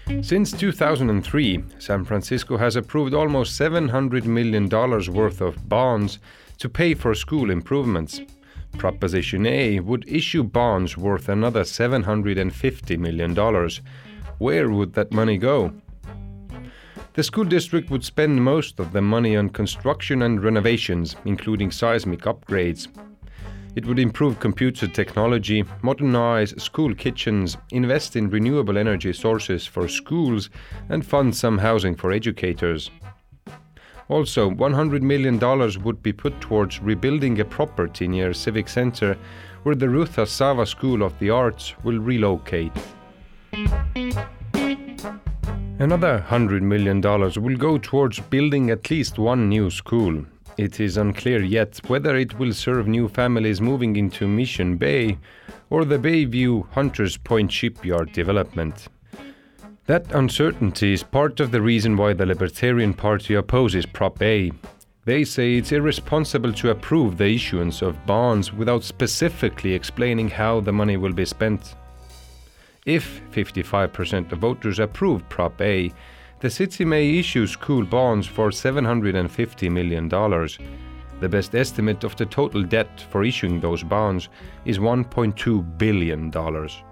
Since 2003, San Francisco has approved almost $700 million worth of bonds to pay for school improvements. Proposition A would issue bonds worth another $750 million. Where would that money go? The school district would spend most of the money on construction and renovations, including seismic upgrades. It would improve computer technology, modernize school kitchens, invest in renewable energy sources for schools, and fund some housing for educators. Also, $100 million would be put towards rebuilding a property near Civic Center where the Ruth Asava School of the Arts will relocate. Another $100 million will go towards building at least one new school. It is unclear yet whether it will serve new families moving into Mission Bay or the Bayview Hunters Point shipyard development. That uncertainty is part of the reason why the Libertarian Party opposes Prop A. They say it's irresponsible to approve the issuance of bonds without specifically explaining how the money will be spent. If 55% of voters approve Prop A, the city may issue school bonds for $750 million. The best estimate of the total debt for issuing those bonds is $1.2 billion.